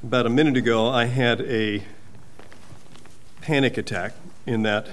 About a minute ago, I had a panic attack in that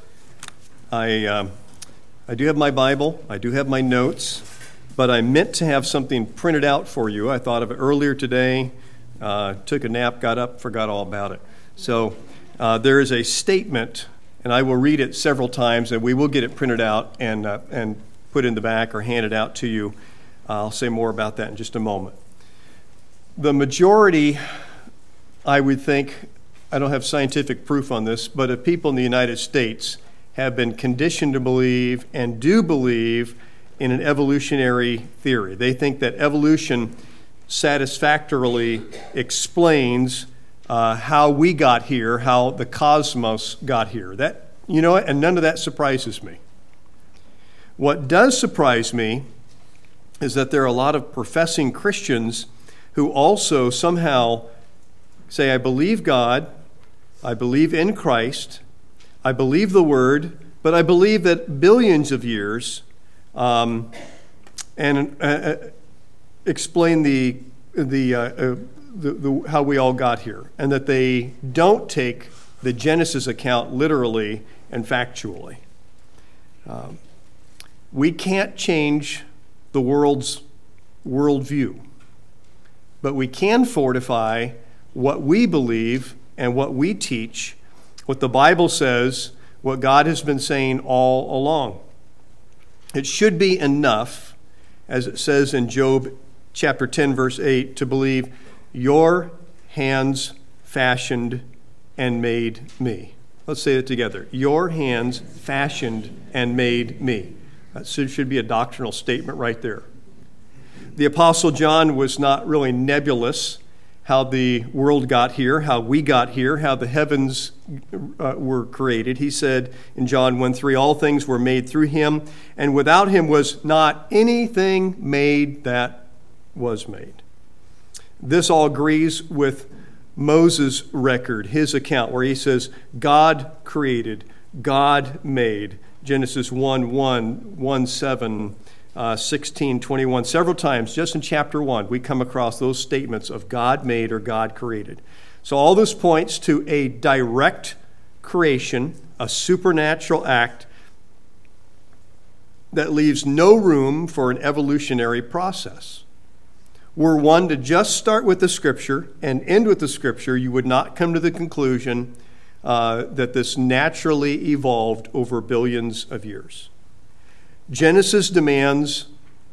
I do have my Bible, I do have my notes, but I meant to have something printed out for you. I thought of it earlier today, took a nap, got up, forgot all about it. So there is a statement, and I will read it several times, and we will get it printed out and put in the back or hand it out to you. I'll say more about that in just a moment. The majority, I would think, I don't have scientific proof on this, but of people in the United States have been conditioned to believe and do believe in an evolutionary theory. They think that evolution satisfactorily explains how we got here, how the cosmos got here. That, you know, and none of that surprises me. What does surprise me is that there are a lot of professing Christians who also somehow say, I believe God, I believe in Christ, I believe the Word, but I believe that billions of years explain the how we all got here, and that they don't take the Genesis account literally and factually. We can't change the world's worldview, but we can fortify what we believe and what we teach, what the Bible says, what God has been saying all along. It should be enough, as it says in Job chapter 10, verse 8, to believe your hands fashioned and made me. Let's say it together. Your hands fashioned and made me. That should be a doctrinal statement right there. The Apostle John was not really nebulous how the world got here, how we got here, how the heavens were created. He said in John 1:3, all things were made through him, and without him was not anything made that was made. This all agrees with Moses' record, his account, where he says, God created, God made. Genesis 1:1, 1:7, 16:21. Several times, just in chapter 1, we come across those statements of God made or God created. So all this points to a direct creation, a supernatural act that leaves no room for an evolutionary process. Were one to just start with the Scripture and end with the Scripture, you would not come to the conclusion that this naturally evolved over billions of years. Genesis demands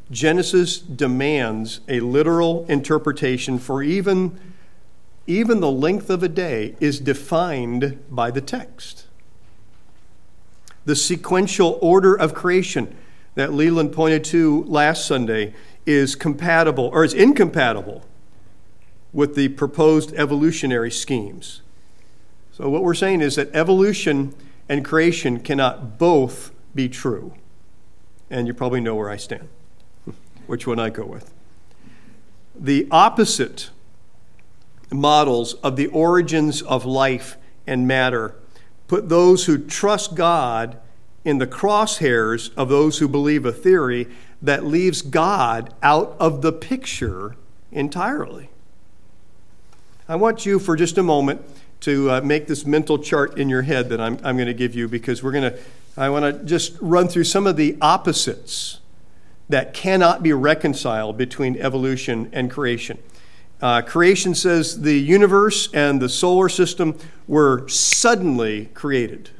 a literal interpretation, for even the length of a day is defined by the text. The sequential order of creation that Leland pointed to last Sunday is incompatible with the proposed evolutionary schemes. So what we're saying is that evolution and creation cannot both be true. And you probably know where I stand, which one I go with. The opposite models of the origins of life and matter put those who trust God in the crosshairs of those who believe a theory that leaves God out of the picture entirely. I want you for just a moment to make this mental chart in your head that I'm going to give you, because I want to just run through some of the opposites that cannot be reconciled between evolution and creation. Creation says the universe and the solar system were suddenly created.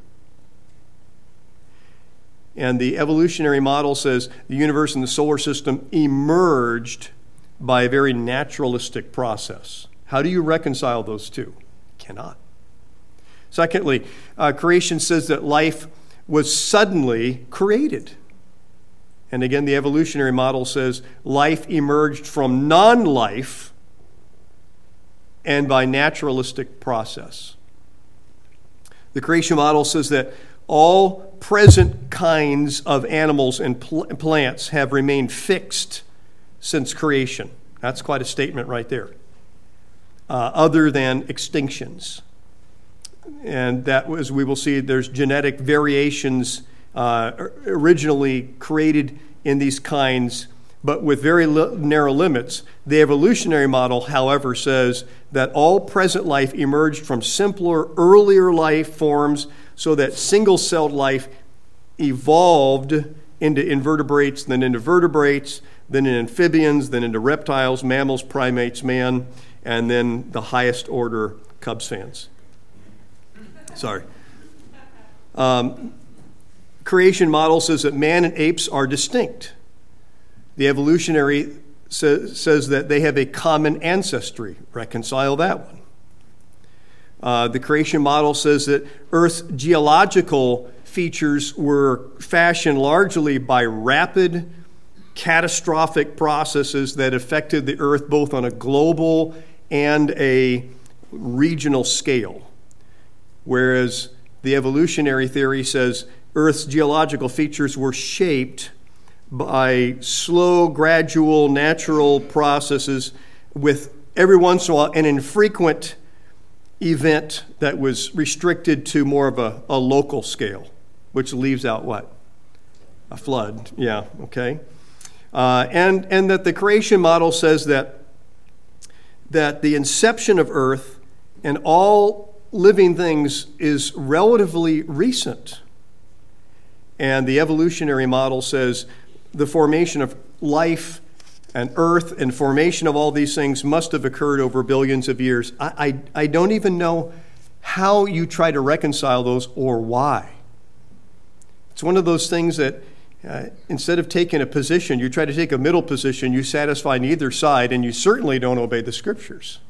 And the evolutionary model says the universe and the solar system emerged by a very naturalistic process. How do you reconcile those two? Cannot. Secondly, creation says that life was suddenly created. And again, the evolutionary model says life emerged from non-life and by naturalistic process. The creation model says that all present kinds of animals and plants have remained fixed since creation. That's quite a statement right there. Other than extinctions. And that, as we will see, there's genetic variations originally created in these kinds but with very narrow limits. The evolutionary model, however, says that all present life emerged from simpler, earlier life forms so that single-celled life evolved into invertebrates, then into vertebrates, then in amphibians, then into reptiles, mammals, primates, man, and then the highest order, Cubs fans. Sorry. Creation model says that man and apes are distinct. The evolutionary says that they have a common ancestry. Reconcile that one. The creation model says that Earth's geological features were fashioned largely by rapid, catastrophic processes that affected the Earth both on a global and a regional scale. Whereas the evolutionary theory says Earth's geological features were shaped by slow, gradual, natural processes with every once in a while an infrequent event that was restricted to more of a local scale, which leaves out what? A flood, yeah, okay. And that the creation model says that the inception of Earth and all living things is relatively recent. And the evolutionary model says the formation of life and Earth and formation of all these things must have occurred over billions of years. I don't even know how you try to reconcile those or why. It's one of those things that instead of taking a position, you try to take a middle position, you satisfy neither side, and you certainly don't obey the Scriptures.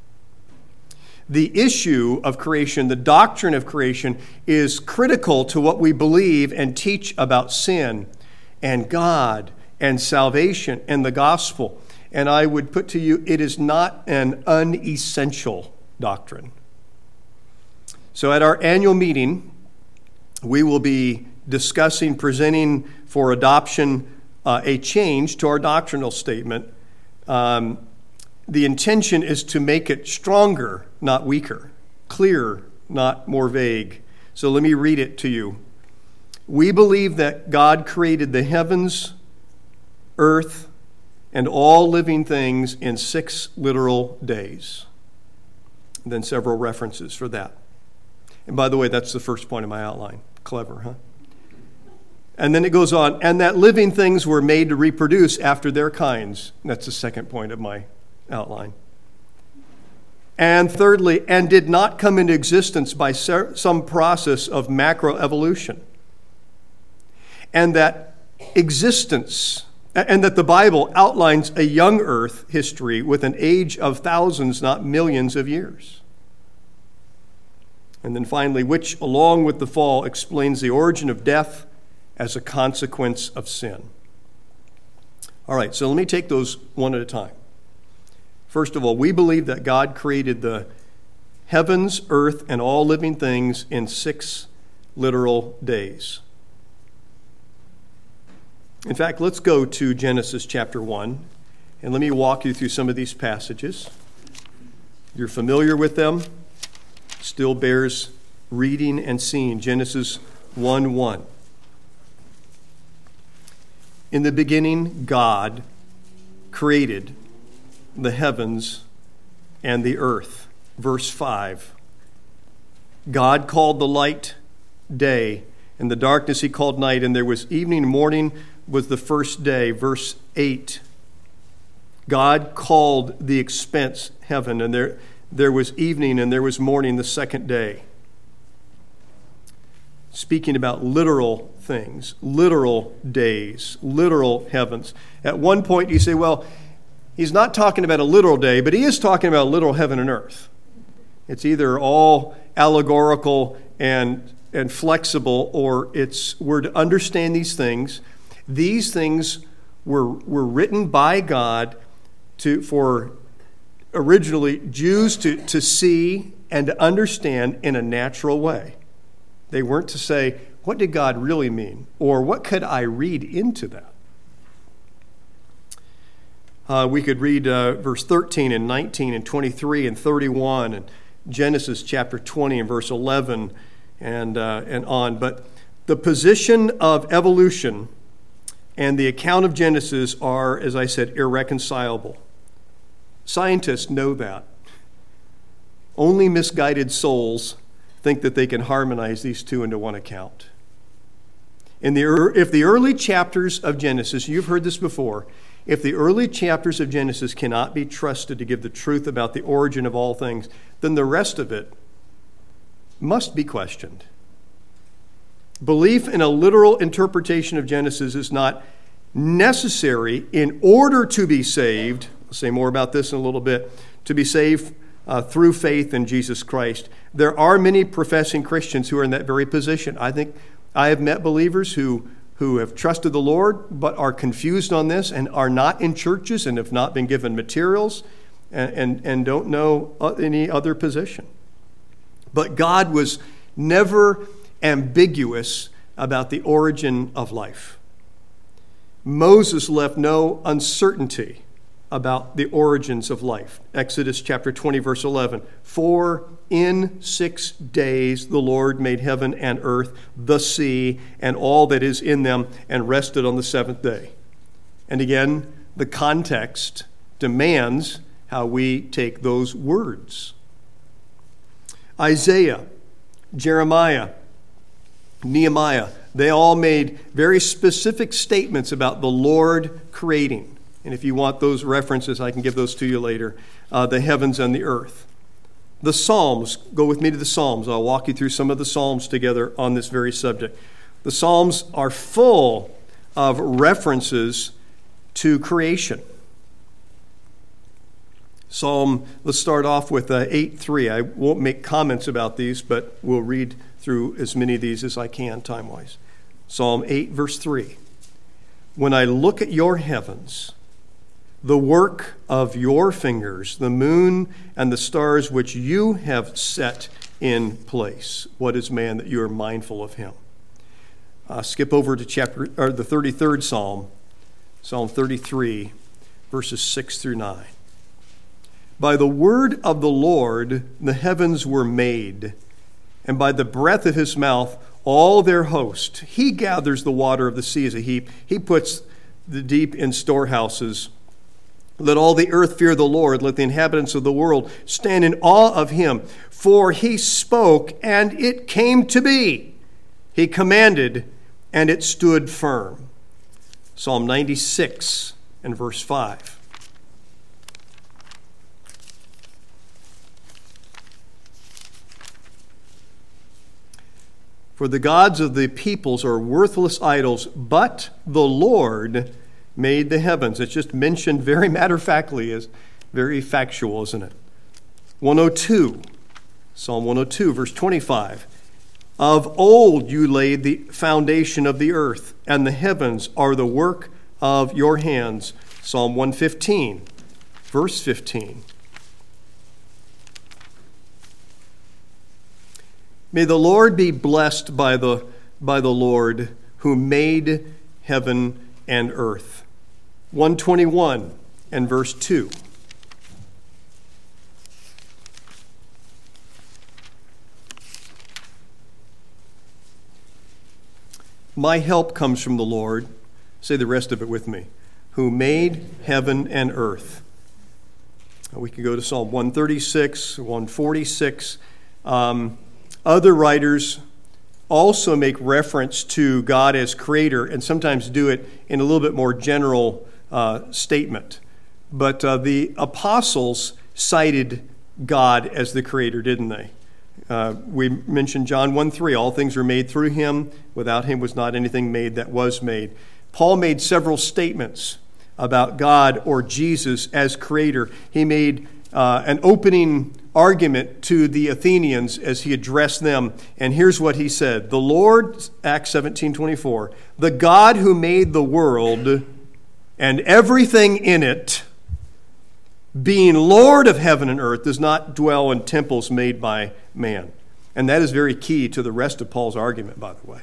The issue of creation, the doctrine of creation, is critical to what we believe and teach about sin and God and salvation and the gospel. And I would put to you, it is not an unessential doctrine. So at our annual meeting, we will be discussing, presenting for adoption a change to our doctrinal statement. The intention is to make it stronger, not weaker, clearer, not more vague. So let me read it to you. We believe that God created the heavens, earth, and all living things in 6 literal days. And then several references for that. And by the way, that's the first point of my outline. Clever, huh? And then it goes on, and that living things were made to reproduce after their kinds. That's the second point of my outline. And thirdly, and did not come into existence by some process of macroevolution. And that existence, and that the Bible outlines a young earth history with an age of thousands, not millions of years. And then finally, which along with the fall explains the origin of death as a consequence of sin. All right, so let me take those one at a time. First of all, we believe that God created the heavens, earth, and all living things in 6 literal days. In fact, let's go to Genesis chapter 1, and let me walk you through some of these passages. You're familiar with them. Still bears reading and seeing. Genesis 1:1. In the beginning, God created the heavens and the earth. Verse 5. God called the light day, and the darkness he called night, and there was evening and morning was the first day. Verse 8. God called the expanse heaven, and there was evening and there was morning the second day. Speaking about literal things, literal days, literal heavens. At one point you say, well, he's not talking about a literal day, but he is talking about literal heaven and earth. It's either all allegorical and flexible, or we're to understand these things. These things were written by God for originally Jews to see and to understand in a natural way. They weren't to say, what did God really mean? Or what could I read into that? We could read verse 13 and 19 and 23 and 31 and Genesis chapter 20 and verse 11 and on. But the position of evolution and the account of Genesis are, as I said, irreconcilable. Scientists know that. Only misguided souls think that they can harmonize these two into one account. If the early chapters of Genesis, you've heard this before, if the early chapters of Genesis cannot be trusted to give the truth about the origin of all things, then the rest of it must be questioned. Belief in a literal interpretation of Genesis is not necessary in order to be saved. I'll say more about this in a little bit. To be saved through faith in Jesus Christ. There are many professing Christians who are in that very position. I think I have met believers who have trusted the Lord but are confused on this and are not in churches and have not been given materials and don't know any other position. But God was never ambiguous about the origin of life. Moses left no uncertainty about the origins of life. Exodus chapter 20, verse 11. For in 6 days the Lord made heaven and earth, the sea, and all that is in them, and rested on the seventh day. And again, the context demands how we take those words. Isaiah, Jeremiah, Nehemiah, they all made very specific statements about the Lord creating. And if you want those references, I can give those to you later. The heavens and the earth. The Psalms, go with me to the Psalms. I'll walk you through some of the Psalms together on this very subject. The Psalms are full of references to creation. Let's start off with 8:3. I won't make comments about these, but we'll read through as many of these as I can time-wise. Psalm 8, verse 3. When I look at your heavens, the work of your fingers, the moon and the stars which you have set in place. What is man that you are mindful of him? Skip over to the 33rd Psalm, Psalm 33, verses 6 through 9. By the word of the Lord the heavens were made, and by the breath of his mouth all their host. He gathers the water of the sea as a heap. He puts the deep in storehouses. Let all the earth fear the Lord. Let the inhabitants of the world stand in awe of him. For he spoke, and it came to be. He commanded, and it stood firm. Psalm 96 and verse 5. For the gods of the peoples are worthless idols, but the Lord made the heavens. It's just mentioned very matter-of-factly, is very factual, isn't it? 102, Psalm 102, verse 25. Of old you laid the foundation of the earth, and the heavens are the work of your hands. Psalm 115, verse 15. May the Lord be blessed by the Lord who made heaven and earth. 121 and verse 2. My help comes from the Lord, say the rest of it with me, who made heaven and earth. We can go to Psalm 136, 146. Other writers also make reference to God as creator and sometimes do it in a little bit more general statement. But the apostles cited God as the creator, didn't they? We mentioned John 1:3, all things were made through him. Without him was not anything made that was made. Paul made several statements about God or Jesus as creator. He made an opening argument to the Athenians as he addressed them. And here's what he said. The Lord, Acts 17:24, the God who made the world and everything in it, being Lord of heaven and earth, does not dwell in temples made by man. And that is very key to the rest of Paul's argument, by the way.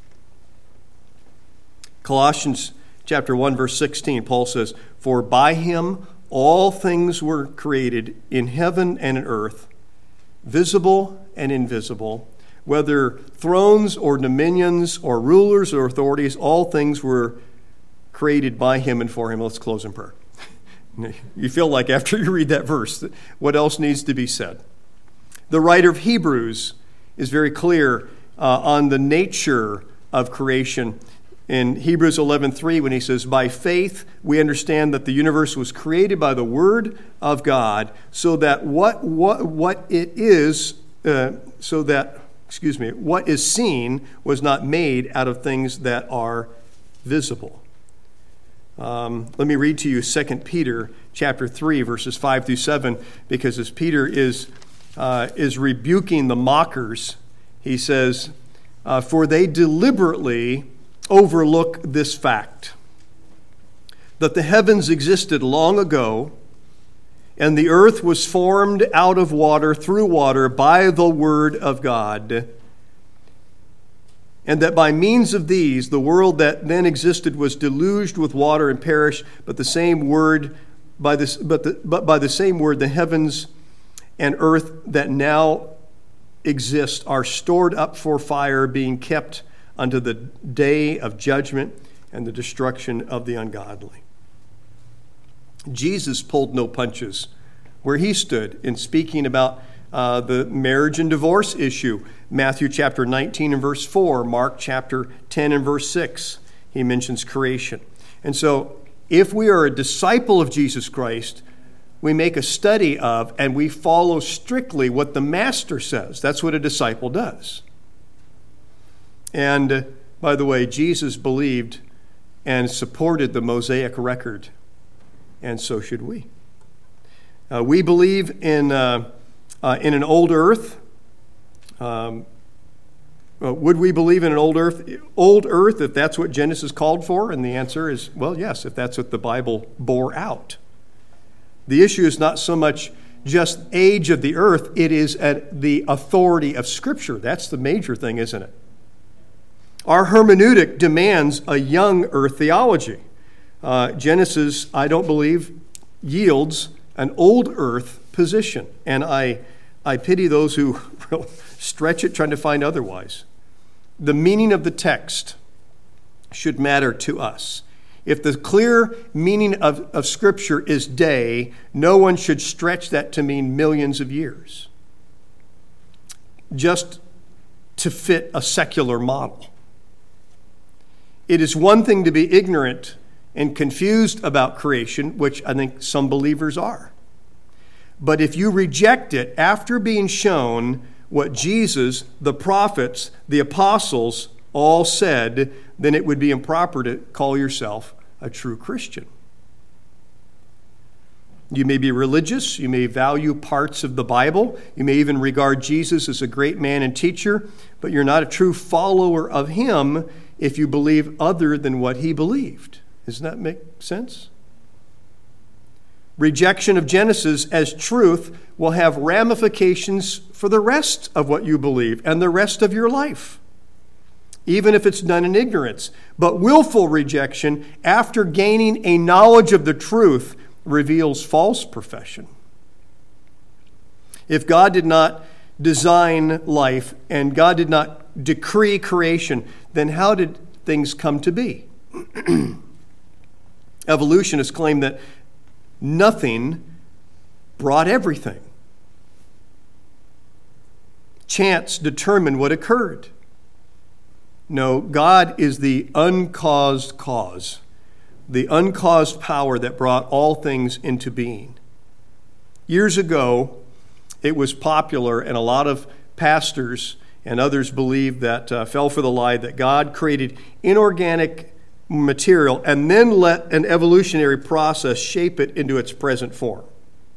Colossians chapter 1, verse 16, Paul says, for by him all things were created in heaven and in earth, visible and invisible, whether thrones or dominions or rulers or authorities, all things were created by him and for him. Let's close in prayer. You feel like after you read that verse, what else needs to be said? The writer of Hebrews is very clear on the nature of creation. In Hebrews 11:3, when he says, by faith we understand that the universe was created by the word of God, so that what is seen was not made out of things that are visible. Let me read to you 2 Peter chapter 3, verses 5 through 7, because as Peter is rebuking the mockers, he says, for they deliberately overlook this fact, that the heavens existed long ago, and the earth was formed out of water, through water, by the word of God, and that by means of these, the world that then existed was deluged with water and perished, but by the same word, the heavens and earth that now exist are stored up for fire, being kept unto the day of judgment and the destruction of the ungodly. Jesus pulled no punches where he stood in speaking about the marriage and divorce issue. Matthew chapter 19 and verse 4, Mark chapter 10 and verse 6, he mentions creation. And so if we are a disciple of Jesus Christ, we make a study of and we follow strictly what the Master says. That's what a disciple does. And by the way, Jesus believed and supported the Mosaic record, and so should we. We believe in an old earth. Would we believe in an old earth? Old earth, if that's what Genesis called for? And the answer is, well, yes, if that's what the Bible bore out. The issue is not so much just age of the earth, it is at the authority of Scripture. That's the major thing, isn't it? Our hermeneutic demands a young earth theology. Genesis, I don't believe, yields an old earth position. And I pity those who stretch it trying to find otherwise. The meaning of the text should matter to us. If the clear meaning of Scripture is day, no one should stretch that to mean millions of years, just to fit a secular model. It is one thing to be ignorant and confused about creation, which I think some believers are. But if you reject it after being shown what Jesus, the prophets, the apostles all said, then it would be improper to call yourself a true Christian. You may be religious, you may value parts of the Bible, you may even regard Jesus as a great man and teacher, but you're not a true follower of him if you believe other than what he believed. Doesn't that make sense? Rejection of Genesis as truth will have ramifications for the rest of what you believe and the rest of your life, even if it's done in ignorance. But willful rejection, after gaining a knowledge of the truth, reveals false profession. If God did not design life and God did not decree creation, then how did things come to be? Evolutionists claim that nothing brought everything. Chance determined what occurred. No, God is the uncaused cause, the uncaused power that brought all things into being. Years ago, it was popular, and a lot of pastors and others believed that, fell for the lie that God created inorganic material and then let an evolutionary process shape it into its present form.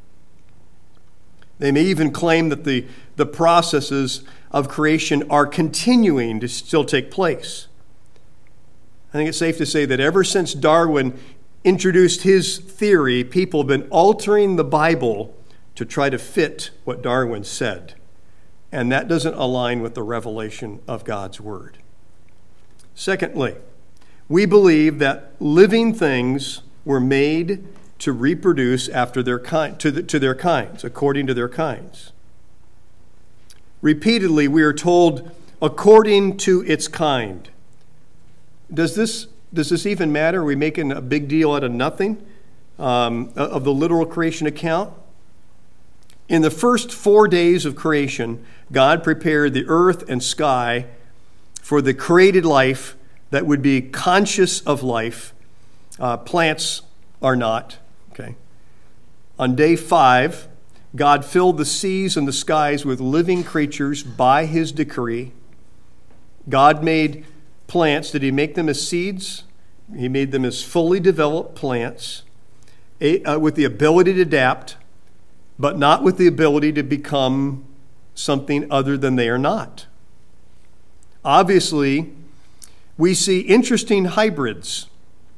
They may even claim that the processes of creation are continuing to still take place. I think it's safe to say that ever since Darwin introduced his theory, people have been altering the Bible to try to fit what Darwin said. And that doesn't align with the revelation of God's Word. Secondly, we believe that living things were made to reproduce after their kind, to their kinds, according to their kinds. Repeatedly, we are told, according to its kind. Does this Does this even matter? Are we making a big deal out of nothing of the literal creation account? In the first 4 days of creation, God prepared the earth and sky for the created life that would be conscious of life. Plants are not. Okay. On day 5, God filled the seas and the skies with living creatures by his decree. God made plants. Did he make them as seeds? He made them as fully developed plants with the ability to adapt, but not with the ability to become something other than they are not. Obviously, we see interesting hybrids.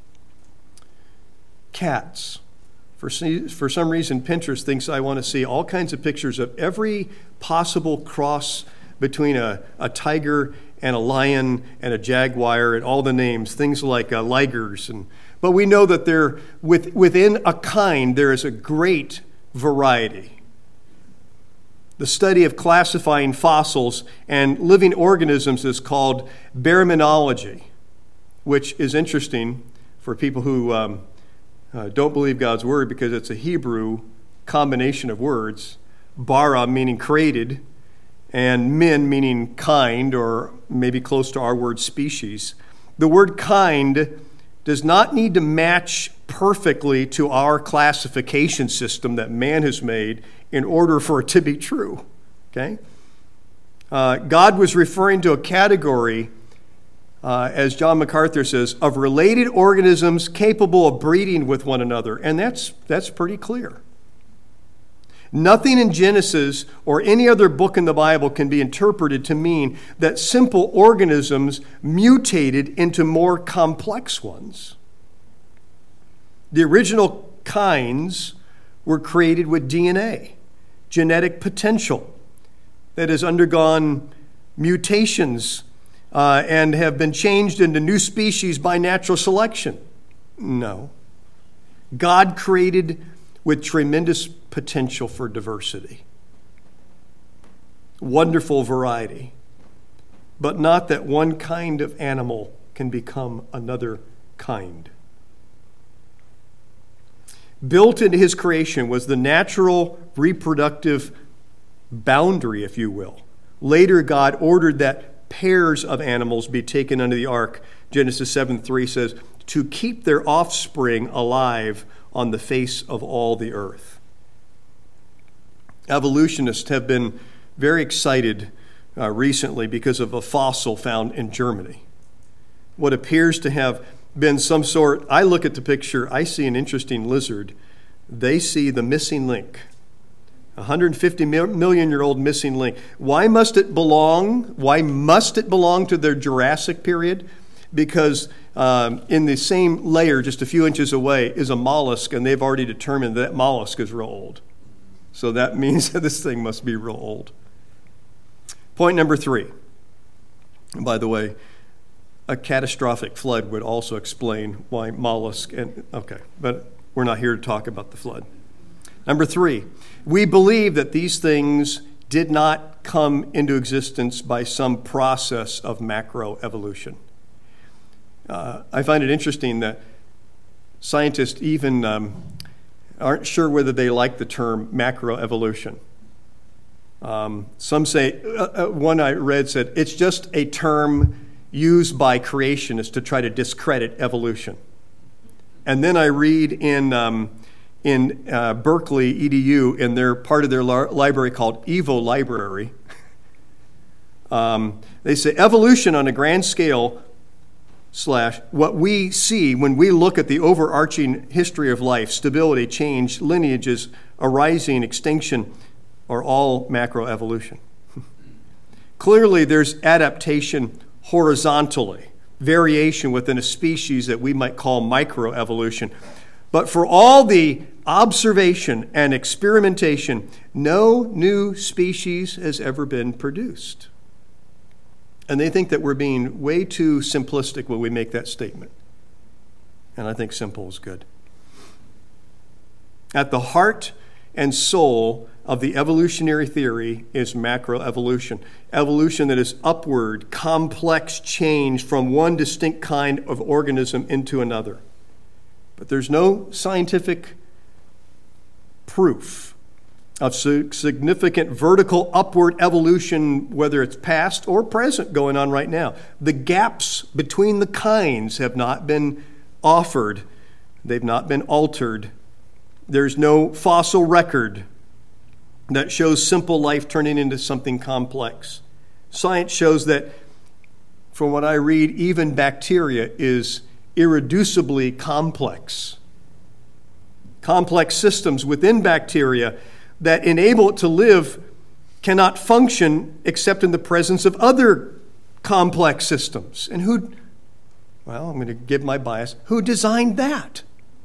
Cats. For some reason, Pinterest thinks I want to see all kinds of pictures of every possible cross between a tiger and a lion and a jaguar and all the names, things like ligers. But we know that within a kind, there is a great variety. The study of classifying fossils and living organisms is called baraminology, which is interesting for people who don't believe God's word, because it's a Hebrew combination of words. Bara meaning created, and min meaning kind, or maybe close to our word species. The word kind does not need to match perfectly to our classification system that man has made in order for it to be true. Okay? God was referring to a category, as John MacArthur says, of related organisms capable of breeding with one another. And that's pretty clear. Nothing in Genesis or any other book in the Bible can be interpreted to mean that simple organisms mutated into more complex ones. The original kinds were created with DNA, genetic potential, that has undergone mutations and have been changed into new species by natural selection. No. God created with tremendous potential for diversity, wonderful variety, but not that one kind of animal can become another kind. Built into his creation was the natural reproductive boundary, if you will. Later, God ordered that pairs of animals be taken under the ark. Genesis 7:3 says, to keep their offspring alive on the face of all the earth. Evolutionists have been very excited recently because of a fossil found in Germany. What appears to have been some sort, I look at the picture, I see an interesting lizard. They see the missing link. 150 million-year-old missing link. Why must it belong to their Jurassic period? Because in the same layer, just a few inches away, is a mollusk, and they've already determined that mollusk is real old. So that means that this thing must be real old. Point number 3. And by the way, a catastrophic flood would also explain why mollusk but we're not here to talk about the flood. Number 3, we believe that these things did not come into existence by some process of macroevolution. I find it interesting that scientists even aren't sure whether they like the term macroevolution. Some say, one I read said, it's just a term used by creationists to try to discredit evolution. And then I read in Berkeley EDU, in their part of their library called Evo Library, they say evolution on a grand scale / what we see when we look at the overarching history of life, stability, change, lineages, arising, extinction, are all macroevolution. Clearly, there's adaptation horizontally, variation within a species that we might call microevolution. But for all the observation and experimentation, no new species has ever been produced. And they think that we're being way too simplistic when we make that statement. And I think simple is good. At the heart and soul of the evolutionary theory is macroevolution. Evolution that is upward, complex change from one distinct kind of organism into another. But there's no scientific proof of significant vertical upward evolution, whether it's past or present, going on right now. The gaps between the kinds have not been offered. They've not been altered. There's no fossil record that shows simple life turning into something complex. Science shows that, from what I read, even bacteria is irreducibly complex. Complex systems within bacteria that enable it to live cannot function except in the presence of other complex systems. And I'm going to give my bias, who designed that?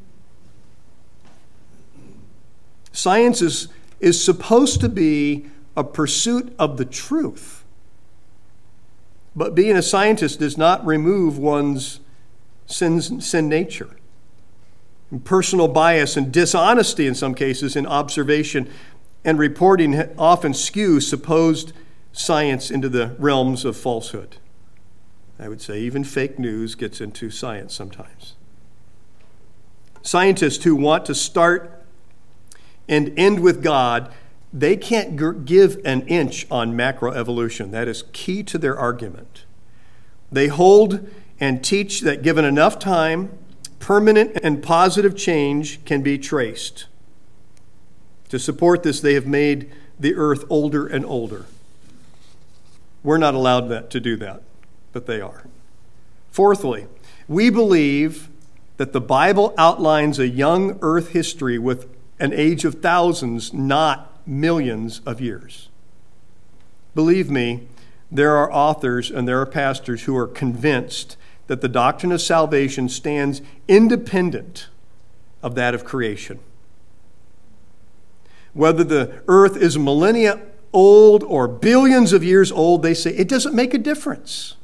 Science is supposed to be a pursuit of the truth. But being a scientist does not remove one's sin nature. And personal bias and dishonesty in some cases in observation and reporting often skew supposed science into the realms of falsehood. I would say even fake news gets into science sometimes. Scientists who want to start and end with God, they can't give an inch on macroevolution. That is key to their argument. They hold and teach that given enough time, permanent and positive change can be traced. To support this, they have made the earth older and older. We're not allowed to do that, but they are. Fourthly, we believe that the Bible outlines a young earth history with an age of thousands, not millions of years. Believe me, there are authors and there are pastors who are convinced that the doctrine of salvation stands independent of that of creation. Whether the earth is millennia old or billions of years old, they say it doesn't make a difference.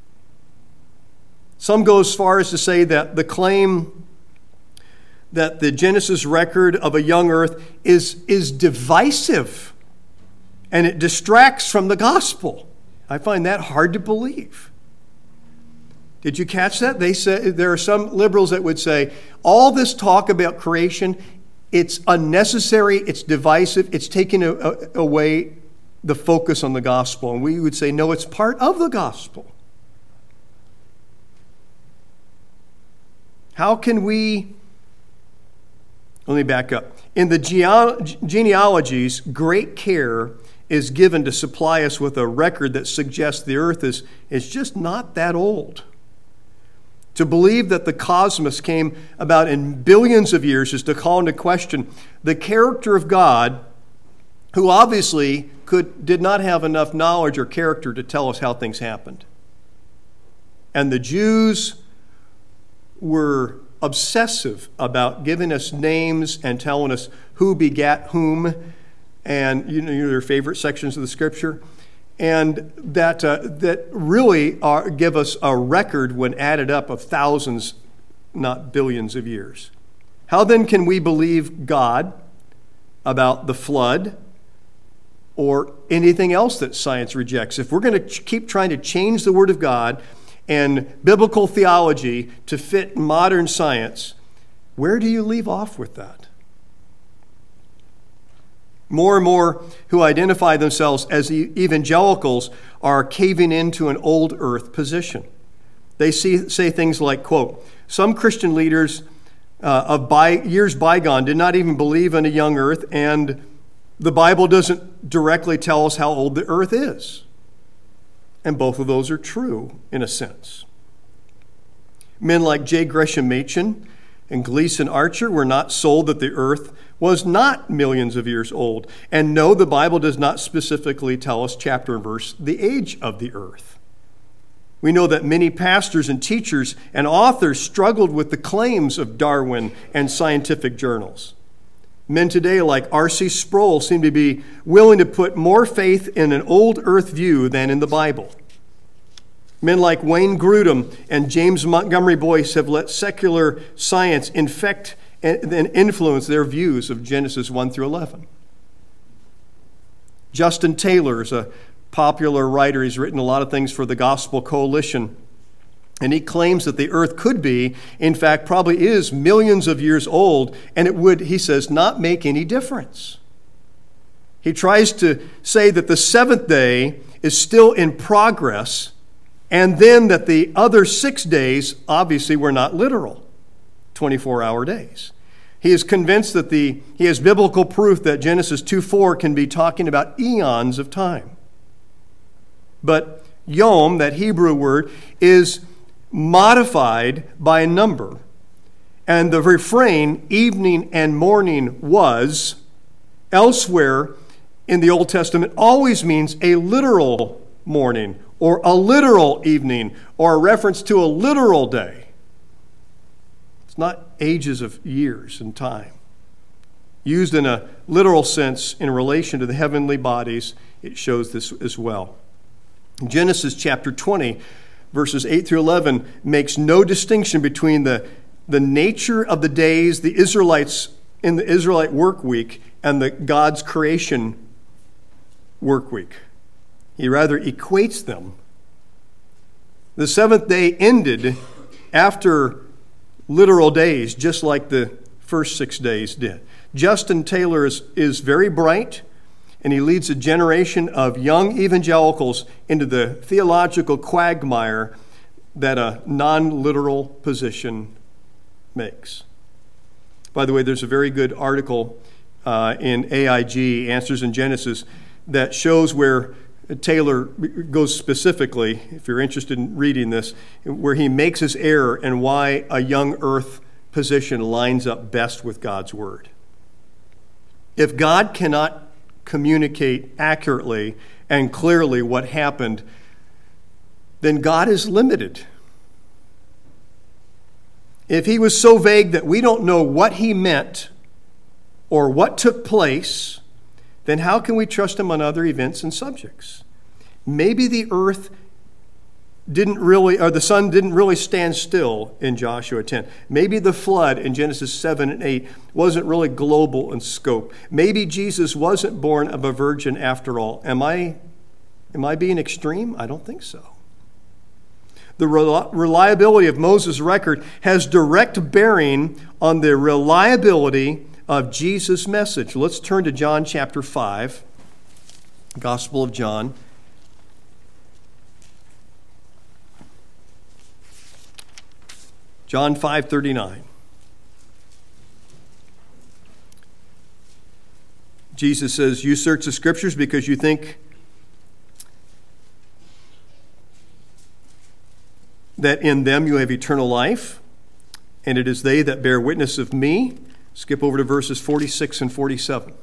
Some go as far as to say that the claim that the Genesis record of a young earth is divisive and it distracts from the gospel. I find that hard to believe. Did you catch that? They say there are some liberals that would say all this talk about creation, it's unnecessary, it's divisive, it's taking away the focus on the gospel. And we would say, no, it's part of the gospel. How can we... Let me back up. In the genealogies, great care is given to supply us with a record that suggests the earth is just not that old. To believe that the cosmos came about in billions of years is to call into question the character of God, who obviously did not have enough knowledge or character to tell us how things happened. And the Jews were obsessive about giving us names and telling us who begat whom, and their favorite sections of the Scripture, and that really give us a record when added up of thousands, not billions of years. How then can we believe God about the flood or anything else that science rejects? If we're going to keep trying to change the Word of God and biblical theology to fit modern science, where do you leave off with that? More and more who identify themselves as evangelicals are caving into an old earth position. They say things like, quote, some Christian leaders of years bygone did not even believe in a young earth, and the Bible doesn't directly tell us how old the earth is. And both of those are true, in a sense. Men like J. Gresham Machen and Gleason Archer were not sold that the earth was not millions of years old. And no, the Bible does not specifically tell us, chapter and verse, the age of the earth. We know that many pastors and teachers and authors struggled with the claims of Darwin and scientific journals. Men today like R.C. Sproul seem to be willing to put more faith in an old earth view than in the Bible. Men like Wayne Grudem and James Montgomery Boyce have let secular science infect and influence their views of Genesis 1 through 11. Justin Taylor is a popular writer. He's written a lot of things for the Gospel Coalition. And he claims that the earth could be, in fact, probably is millions of years old, and it would, he says, not make any difference. He tries to say that the seventh day is still in progress, and then that the other 6 days obviously were not literal, 24-hour days. He is convinced that he has biblical proof that Genesis 2:4 can be talking about eons of time. But yom, that Hebrew word, is modified by a number. And the refrain, evening and morning was, elsewhere in the Old Testament, always means a literal morning or a literal evening or a reference to a literal day. It's not ages of years and time. Used in a literal sense in relation to the heavenly bodies, it shows this as well. Genesis chapter 20, verses 8 through 11, makes no distinction between the nature of the days the Israelites in the Israelite work week and the God's creation work week. He rather equates them. The seventh day ended after literal days, just like the first 6 days did. Justin Taylor is very bright, and he leads a generation of young evangelicals into the theological quagmire that a non-literal position makes. By the way, there's a very good article in AIG, Answers in Genesis, that shows where Taylor goes specifically, if you're interested in reading this, where he makes his error and why a young earth position lines up best with God's word. If God cannot communicate accurately and clearly what happened, then God is limited. If he was so vague that we don't know what he meant or what took place, then how can we trust him on other events and subjects? Maybe the earth didn't really, or the sun didn't really stand still in Joshua 10. Maybe the flood in Genesis 7 and 8 wasn't really global in scope. Maybe Jesus wasn't born of a virgin after all. Am I being extreme? I don't think so. The reliability of Moses' record has direct bearing on the reliability of Jesus' message. Let's turn to John chapter 5, Gospel of John. John 5:39. Jesus says, "You search the Scriptures because you think that in them you have eternal life, and it is they that bear witness of me." Skip over to verses 46 and 47.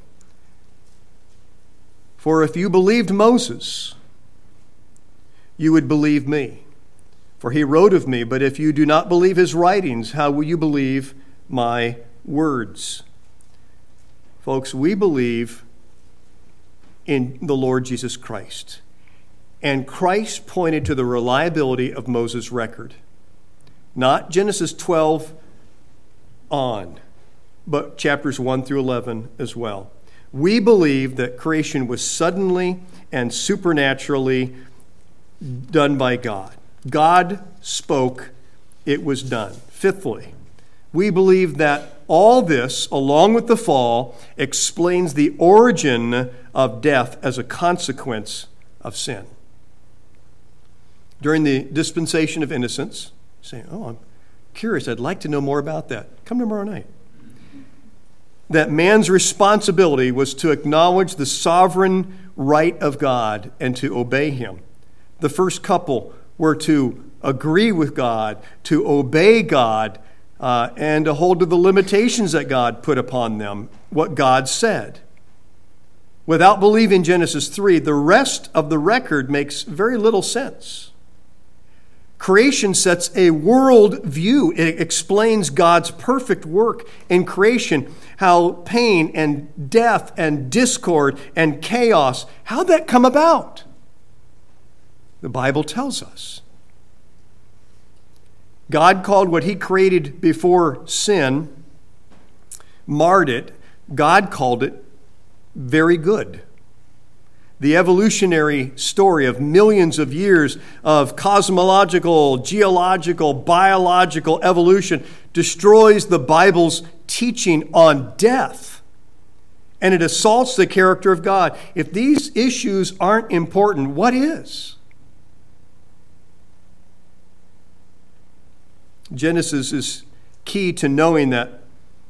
"For if you believed Moses, you would believe me. For he wrote of me, but if you do not believe his writings, how will you believe my words?" Folks, we believe in the Lord Jesus Christ. And Christ pointed to the reliability of Moses' record. Not Genesis 12 on, but chapters 1 through 11 as well. We believe that creation was suddenly and supernaturally done by God. God spoke, it was done. Fifthly, we believe that all this, along with the fall, explains the origin of death as a consequence of sin. During the dispensation of innocence, saying, "Oh, I'm curious, I'd like to know more about that." Come tomorrow night. That man's responsibility was to acknowledge the sovereign right of God and to obey him. The first couple were to agree with God, to obey God, and to hold to the limitations that God put upon them, what God said. Without believing Genesis 3, the rest of the record makes very little sense. Creation sets a world view. It explains God's perfect work in creation, how pain and death and discord and chaos, how'd that come about? The Bible tells us. God called what he created before sin marred it, God called it very good. The evolutionary story of millions of years of cosmological, geological, biological evolution destroys the Bible's teaching on death, and it assaults the character of God. If these issues aren't important, what is? Genesis is key to knowing that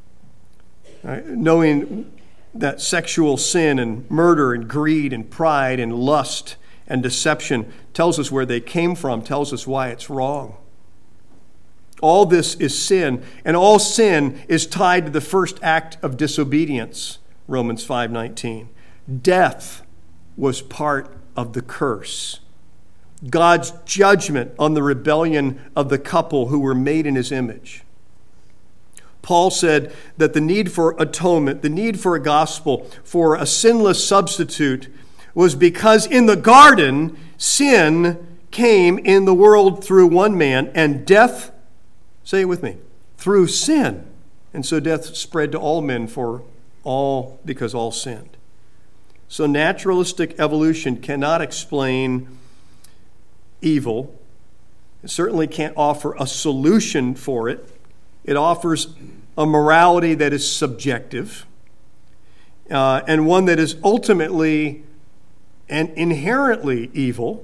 sexual sin and murder and greed and pride and lust and deception tells us where they came from, tells us why it's wrong. All this is sin, and all sin is tied to the first act of disobedience, Romans 5:19. Death was part of the curse. God's judgment on the rebellion of the couple who were made in his image. Paul said that the need for atonement, the need for a gospel, for a sinless substitute, was because in the garden, sin came in the world through one man, and death, say it with me, through sin. And so death spread to all men because all sinned. So naturalistic evolution cannot explain evil. It certainly can't offer a solution for it. It offers a morality that is subjective and one that is ultimately and inherently evil.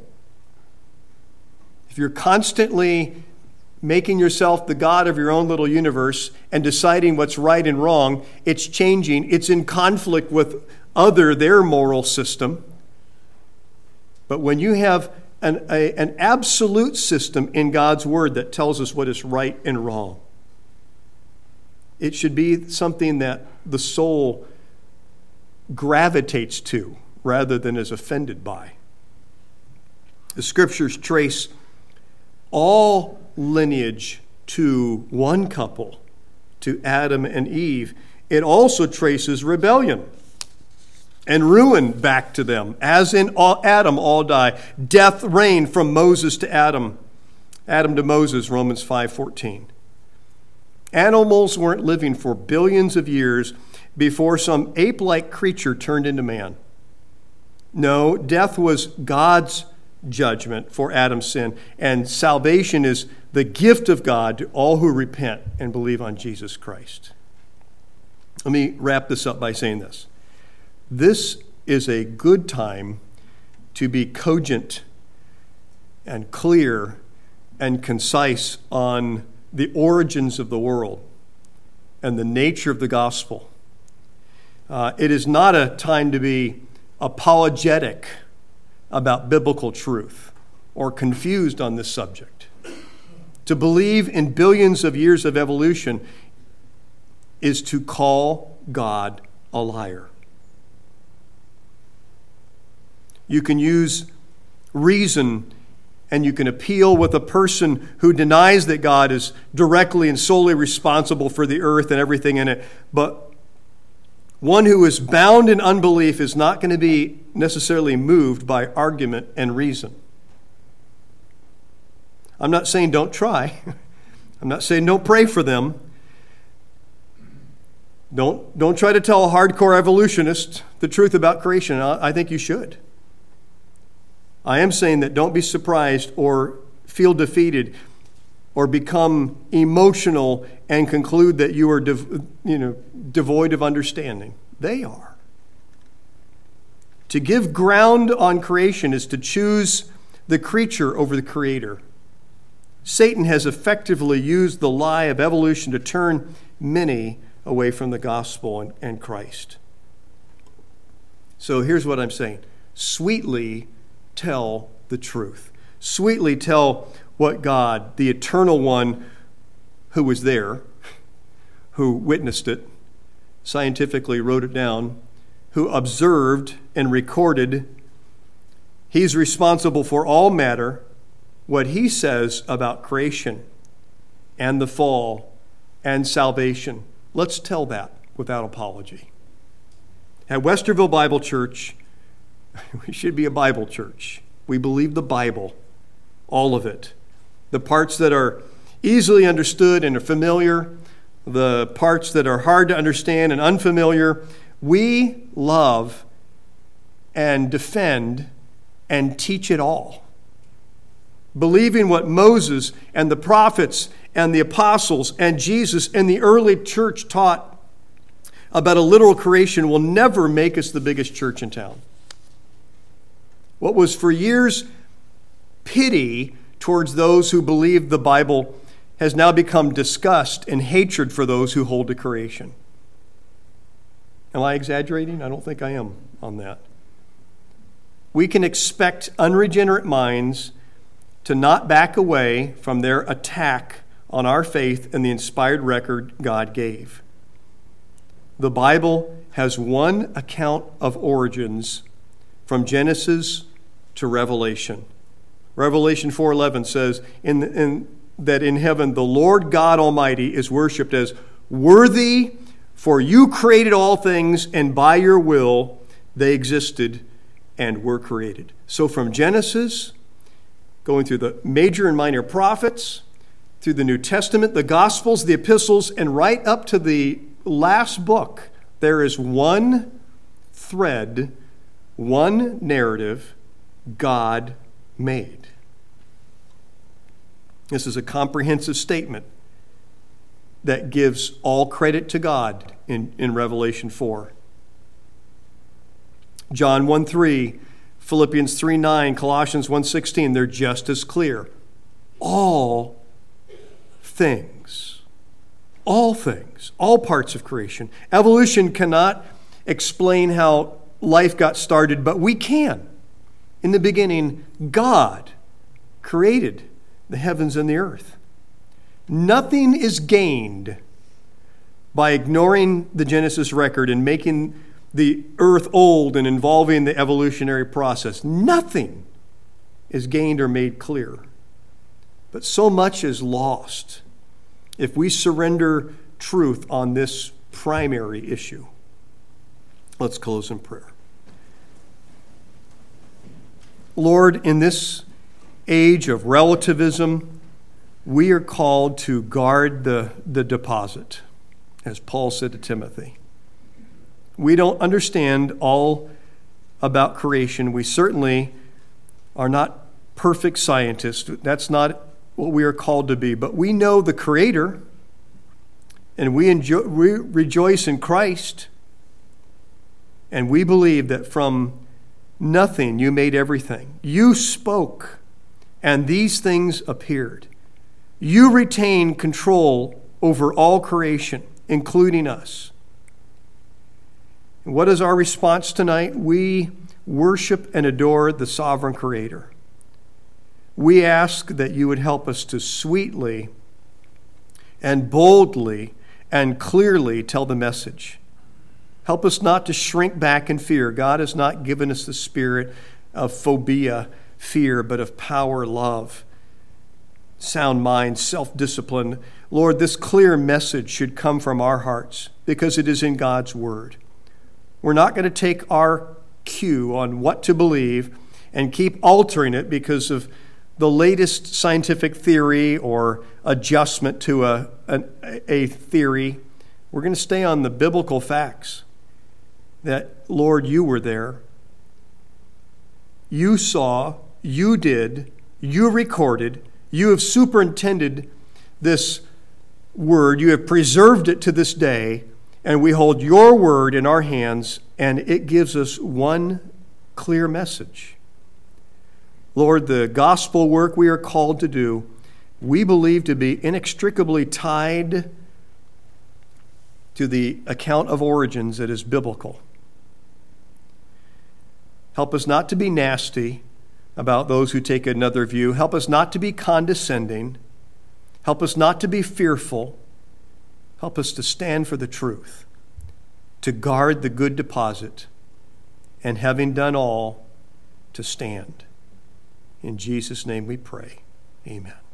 If you're constantly making yourself the God of your own little universe and deciding what's right and wrong, it's changing. It's in conflict with their moral system. But when you have an absolute system in God's Word that tells us what is right and wrong, it should be something that the soul gravitates to rather than is offended by. The Scriptures trace all lineage to one couple, to Adam and Eve. It also traces rebellion and ruin back to them. As in Adam, all die. Death reigned from Moses to Adam, Adam to Moses, Romans 5:14. Animals weren't living for billions of years before some ape-like creature turned into man. No, death was God's judgment for Adam's sin, and salvation is the gift of God to all who repent and believe on Jesus Christ. Let me wrap this up by saying this. This is a good time to be cogent and clear and concise on the origins of the world and the nature of the gospel. It is not a time to be apologetic about biblical truth or confused on this subject. To believe in billions of years of evolution is to call God a liar. You can use reason and you can appeal with a person who denies that God is directly and solely responsible for the earth and everything in it. But one who is bound in unbelief is not going to be necessarily moved by argument and reason. I'm not saying don't try. I'm not saying don't pray for them. Don't try to tell a hardcore evolutionist the truth about creation. I think you should. I am saying that don't be surprised or feel defeated or become emotional and conclude that you are devoid of understanding. They are. To give ground on creation is to choose the creature over the Creator. Satan has effectively used the lie of evolution to turn many away from the gospel and Christ. So here's what I'm saying. Sweetly tell the truth. Sweetly tell what God, the eternal one who was there, who witnessed it, scientifically wrote it down, who observed and recorded, he's responsible for all matter, what he says about creation and the fall and salvation. Let's tell that without apology. At Westerville Bible Church, we should be a Bible church. We believe the Bible, all of it. The parts that are easily understood and are familiar, the parts that are hard to understand and unfamiliar, we love and defend and teach it all. Believing what Moses and the prophets and the apostles and Jesus and the early church taught about a literal creation will never make us the biggest church in town. What was for years pity towards those who believed the Bible has now become disgust and hatred for those who hold to creation. Am I exaggerating? I don't think I am on that. We can expect unregenerate minds to not back away from their attack on our faith and the inspired record God gave. The Bible has one account of origins from Genesis to Revelation. Revelation 4:11 says that in heaven the Lord God Almighty is worshipped as worthy, for you created all things, and by your will they existed and were created. So from Genesis, going through the major and minor prophets, through the New Testament, the Gospels, the epistles, and right up to the last book, there is one thread, one narrative God made. This is a comprehensive statement that gives all credit to God in Revelation 4. John 1:3, Philippians 3:9, Colossians 1:16, they're just as clear. All things, all parts of creation. Evolution cannot explain how life got started, but we can. In the beginning, God created the heavens and the earth. Nothing is gained by ignoring the Genesis record and making the earth old and involving the evolutionary process. Nothing is gained or made clear. But so much is lost if we surrender truth on this primary issue. Let's close in prayer. Lord, in this age of relativism, we are called to guard the deposit, as Paul said to Timothy. We don't understand all about creation. We certainly are not perfect scientists. That's not what we are called to be. But we know the Creator, and we rejoice in Christ, and we believe that from nothing you made everything. You spoke, and these things appeared. You retain control over all creation, including us. What is our response tonight? We worship and adore the sovereign Creator. We ask that you would help us to sweetly and boldly and clearly tell the message. Help us not to shrink back in fear. God has not given us the spirit of phobia, fear, but of power, love, sound mind, self-discipline. Lord, this clear message should come from our hearts because it is in God's word. We're not going to take our cue on what to believe and keep altering it because of the latest scientific theory or adjustment to a theory. We're going to stay on the biblical facts that, Lord, you were there. You saw, you did, you recorded, you have superintended this word, you have preserved it to this day, and we hold your word in our hands, and it gives us one clear message. Lord, the gospel work we are called to do, we believe to be inextricably tied to the account of origins that is biblical. Help us not to be nasty about those who take another view. Help us not to be condescending. Help us not to be fearful. Help us to stand for the truth, to guard the good deposit, and having done all, to stand. In Jesus' name we pray. Amen.